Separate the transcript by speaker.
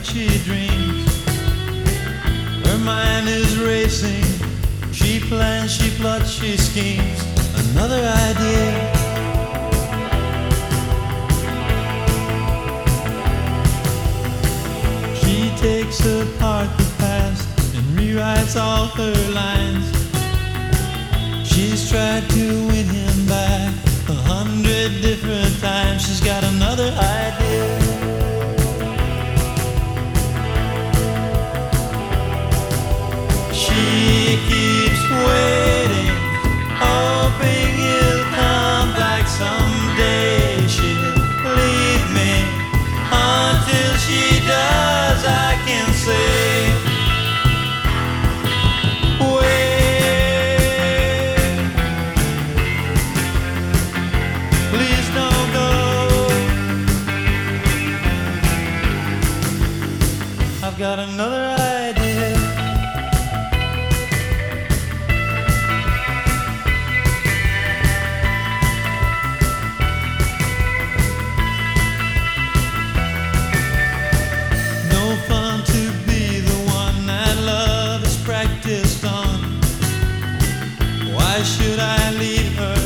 Speaker 1: she dreams. Her mind is racing. She plans, she plots, she schemes. Another idea. She takes apart the past and rewrites all her lines. She's tried to win him back 100 different times. She's got another idea. She keeps waiting, hoping he'll come back someday. She'll leave me. Until she does, I can say, wait, please don't go. I've got another idea. Fun to be the one that love is practiced on. Why should I leave her